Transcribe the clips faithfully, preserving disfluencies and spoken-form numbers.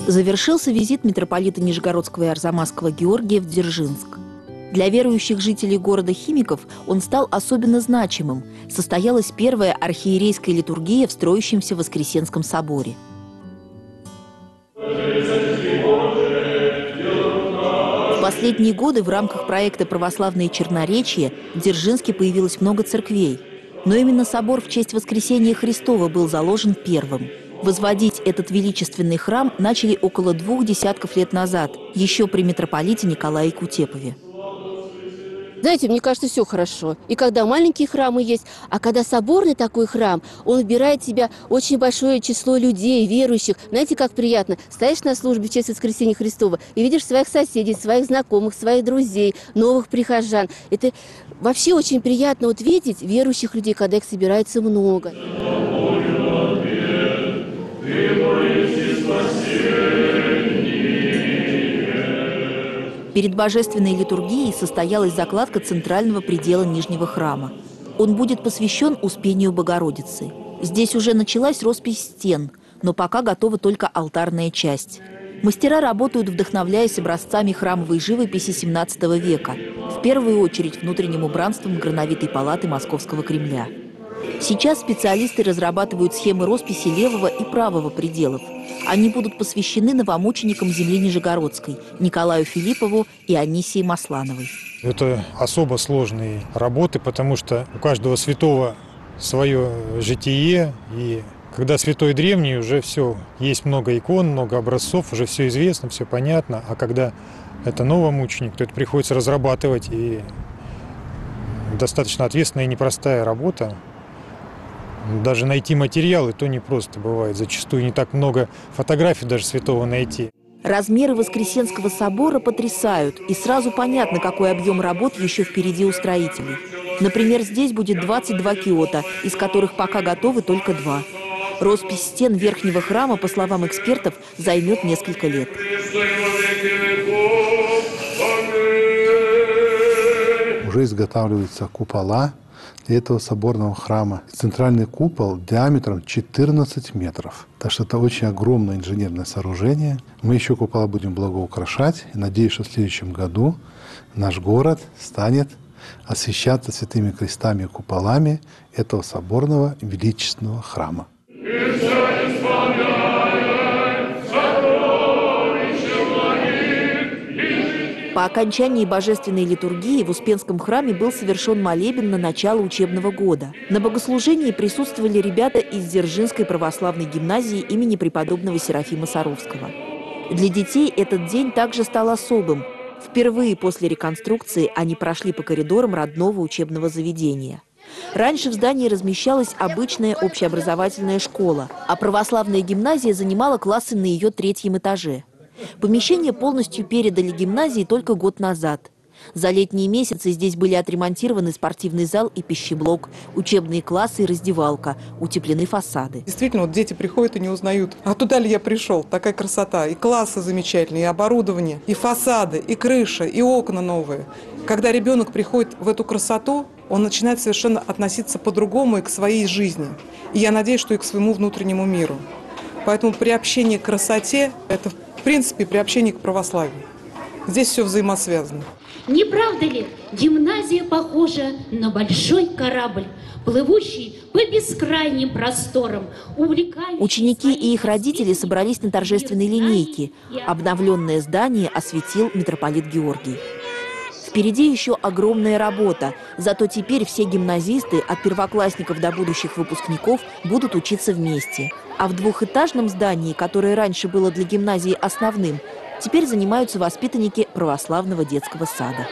Завершился визит митрополита Нижегородского и Арзамасского Георгия в Дзержинск. Для верующих жителей города Химиков он стал особенно значимым. Состоялась первая архиерейская литургия в строящемся Воскресенском соборе. В последние годы в рамках проекта «Православное Черноречье» в Дзержинске появилось много церквей. Но именно собор в честь Воскресения Христова был заложен первым. Возводить этот величественный храм начали около двух десятков лет назад, еще при митрополите Николае Кутепове. Знаете, мне кажется, все хорошо. И когда маленькие храмы есть, а когда соборный такой храм, он выбирает в себя очень большое число людей, верующих. Знаете, как приятно. Стоишь на службе в честь Воскресения Христова и видишь своих соседей, своих знакомых, своих друзей, новых прихожан. Это вообще очень приятно вот видеть верующих людей, когда их собирается много. Перед божественной литургией состоялась закладка центрального предела Нижнего храма. Он будет посвящен Успению Богородицы. Здесь уже началась роспись стен, но пока готова только алтарная часть. Мастера работают, вдохновляясь образцами храмовой живописи семнадцатого века, в первую очередь внутренним убранством Грановитой палаты Московского Кремля. Сейчас специалисты разрабатывают схемы росписи левого и правого пределов. Они будут посвящены новомученикам земли Нижегородской Николаю Филиппову и Анисии Маслановой. Это особо сложные работы, потому что у каждого святого свое житие. И когда святой древний, уже все, есть много икон, много образцов, уже все известно, все понятно. А когда это новомученик, то это приходится разрабатывать. И достаточно ответственная и непростая работа. Даже найти материалы, то не просто бывает. Зачастую не так много фотографий даже святого найти. Размеры Воскресенского собора потрясают. И сразу понятно, какой объем работ еще впереди у строителей. Например, здесь будет двадцать два киота, из которых пока готовы только два. Роспись стен верхнего храма, по словам экспертов, займет несколько лет. Уже изготавливаются купола этого соборного храма. Центральный купол диаметром четырнадцать метров. Так что это очень огромное инженерное сооружение. Мы еще купола будем благоукрашать. И надеюсь, что в следующем году наш город станет освещаться святыми крестами и куполами этого соборного величественного храма. По окончании божественной литургии в Успенском храме был совершен молебен на начало учебного года. На богослужении присутствовали ребята из Дзержинской православной гимназии имени преподобного Серафима Саровского. Для детей этот день также стал особым. Впервые после реконструкции они прошли по коридорам родного учебного заведения. Раньше в здании размещалась обычная общеобразовательная школа, а православная гимназия занимала классы на ее третьем этаже. Помещение полностью передали гимназии только год назад. За летние месяцы здесь были отремонтированы спортивный зал и пищеблок, учебные классы и раздевалка, утеплены фасады. Действительно, вот дети приходят и не узнают, а туда ли я пришел, такая красота. И классы замечательные, и оборудование, и фасады, и крыша, и окна новые. Когда ребенок приходит в эту красоту, он начинает совершенно относиться по-другому и к своей жизни. И я надеюсь, что и к своему внутреннему миру. Поэтому приобщение к красоте – это, в принципе, приобщение к православию. Здесь все взаимосвязано. Не правда ли, гимназия похожа на большой корабль, плывущий по бескрайним просторам, увлекающий... Ученики и их родители собрались на торжественной линейке. Обновленное здание осветил митрополит Георгий. Впереди еще огромная работа. Зато теперь все гимназисты, от первоклассников до будущих выпускников, будут учиться вместе. А в двухэтажном здании, которое раньше было для гимназии основным, теперь занимаются воспитанники православного детского сада.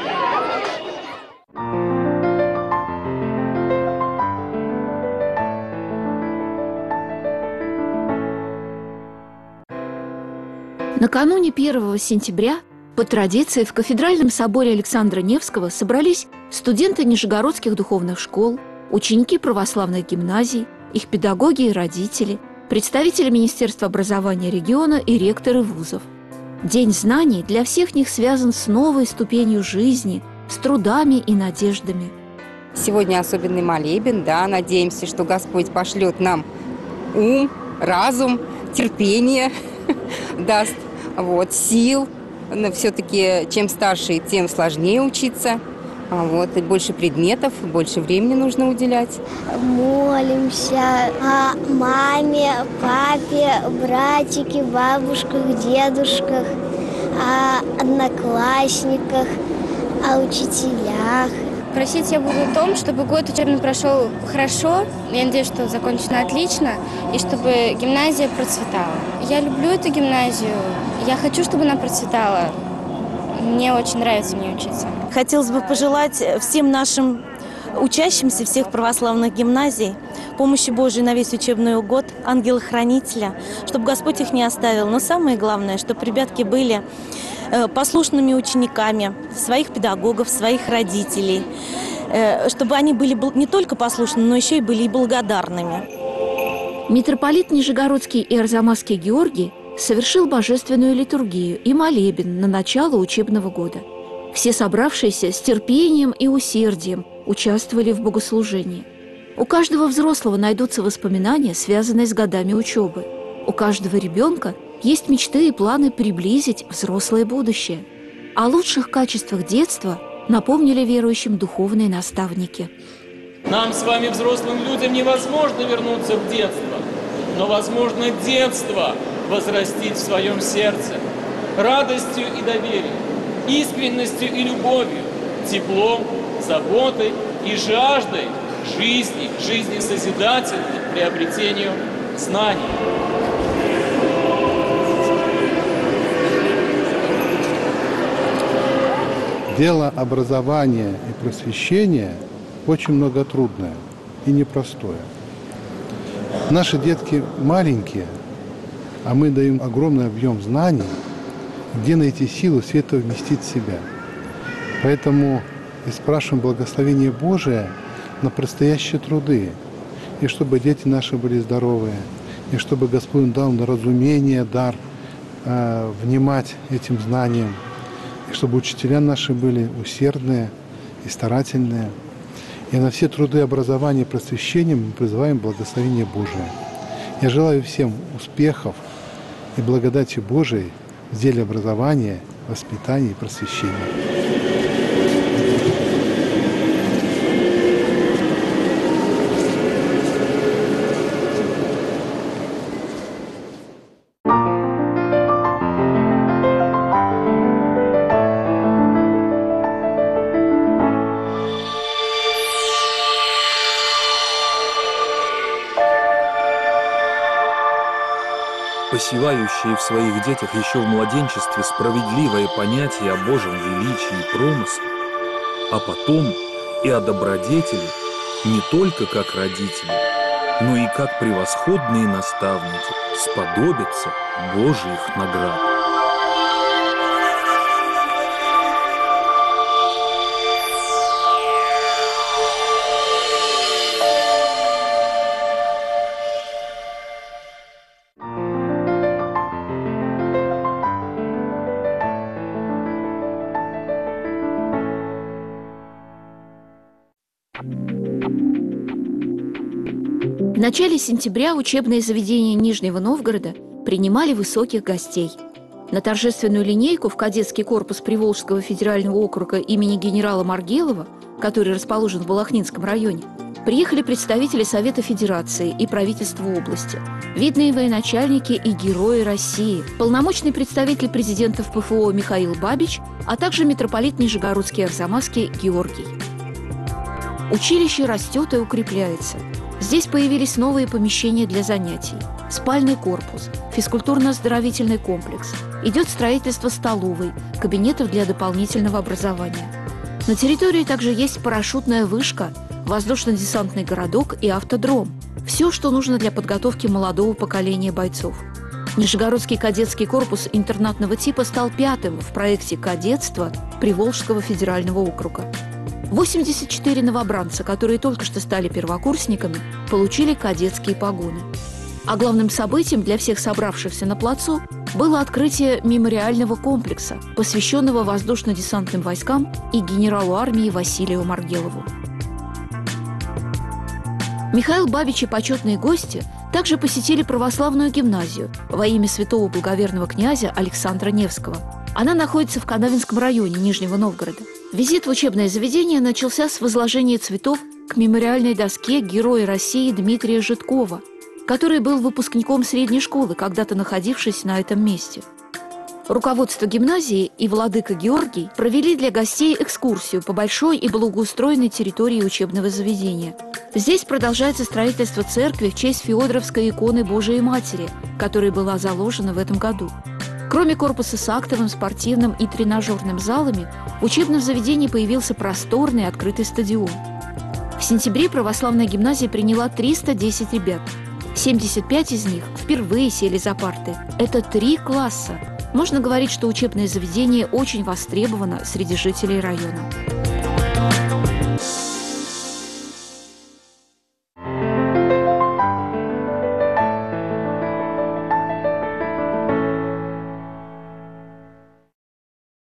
Накануне первого сентября по традиции в кафедральном соборе Александра Невского собрались студенты нижегородских духовных школ, ученики православных гимназий, их педагоги и родители, представители Министерства образования региона и ректоры вузов. День знаний для всех них связан с новой ступенью жизни, с трудами и надеждами. Сегодня особенный молебен, да, надеемся, что Господь пошлет нам ум, разум, терпение, даст вот, сил. Все-таки чем старше, тем сложнее учиться. Вот, и больше предметов, больше времени нужно уделять. Молимся о маме, папе, братике, бабушках, дедушках, о одноклассниках, о учителях. Просить я буду о том, чтобы год учебный прошел хорошо, я надеюсь, что закончено отлично, и чтобы гимназия процветала. Я люблю эту гимназию, я хочу, чтобы она процветала. Мне очень нравится в ней учиться. Хотелось бы пожелать всем нашим учащимся всех православных гимназий помощи Божией на весь учебный год, ангела-хранителя, чтобы Господь их не оставил. Но самое главное, чтобы ребятки были послушными учениками своих педагогов, своих родителей, чтобы они были не только послушными, но еще и были и благодарными. Митрополит Нижегородский и Арзамасский Георгий совершил божественную литургию и молебен на начало учебного года. Все собравшиеся с терпением и усердием участвовали в богослужении. У каждого взрослого найдутся воспоминания, связанные с годами учебы. У каждого ребенка есть мечты и планы приблизить взрослое будущее. О лучших качествах детства напомнили верующим духовные наставники. Нам с вами, взрослым людям, невозможно вернуться в детство, но возможно детство возрастить в своем сердце радостью и доверием, искренностью и любовью, теплом, заботой и жаждой жизни, жизни созидательной, приобретению знаний. Дело образования и просвещения очень многотрудное и непростое. Наши детки маленькие, а мы даем огромный объем знаний, где найти силу все это вместить в себя. Поэтому и спрашиваем благословение Божие на предстоящие труды, и чтобы дети наши были здоровые, и чтобы Господь дал на разумение дар э, внимать этим знаниям, и чтобы учителя наши были усердные и старательные. И на все труды образования и просвещения мы призываем благословение Божие. Я желаю всем успехов и благодати Божией в деле образования, воспитания и просвещения. Посевающие в своих детях еще в младенчестве справедливое понятие о Божьем величии и промысле, а потом и о добродетели не только как родители, но и как превосходные наставники сподобятся Божьих наград. В начале сентября учебные заведения Нижнего Новгорода принимали высоких гостей. На торжественную линейку в кадетский корпус Приволжского федерального округа имени генерала Маргелова, который расположен в Балахнинском районе, приехали представители Совета Федерации и правительства области, видные военачальники и герои России, полномочный представитель президента в ПФО Михаил Бабич, а также митрополит Нижегородский и Арзамасский Георгий. Училище растет и укрепляется. Здесь появились новые помещения для занятий, спальный корпус, физкультурно-оздоровительный комплекс. Идет строительство столовой, кабинетов для дополнительного образования. На территории также есть парашютная вышка, воздушно-десантный городок и автодром. Все, что нужно для подготовки молодого поколения бойцов. Нижегородский кадетский корпус интернатного типа стал пятым в проекте кадетства Приволжского федерального округа. восемьдесят четыре новобранца, которые только что стали первокурсниками, получили кадетские погоны. А главным событием для всех собравшихся на плацу было открытие мемориального комплекса, посвященного воздушно-десантным войскам и генералу армии Василию Маргелову. Михаил Бабич и почетные гости Также посетили православную гимназию во имя святого благоверного князя Александра Невского. Она находится в Канавинском районе Нижнего Новгорода. Визит в учебное заведение начался с возложения цветов к мемориальной доске Героя России Дмитрия Житкова, который был выпускником средней школы, когда-то находившись на этом месте. Руководство гимназии и владыка Георгий провели для гостей экскурсию по большой и благоустроенной территории учебного заведения. Здесь продолжается строительство церкви в честь Феодоровской иконы Божией Матери, которая была заложена в этом году. Кроме корпуса с актовым, спортивным и тренажерным залами, в учебном заведении появился просторный открытый стадион. В сентябре православная гимназия приняла триста десять ребят. семьдесят пять из них впервые сели за парты. Это три класса. Можно говорить, что учебное заведение очень востребовано среди жителей района.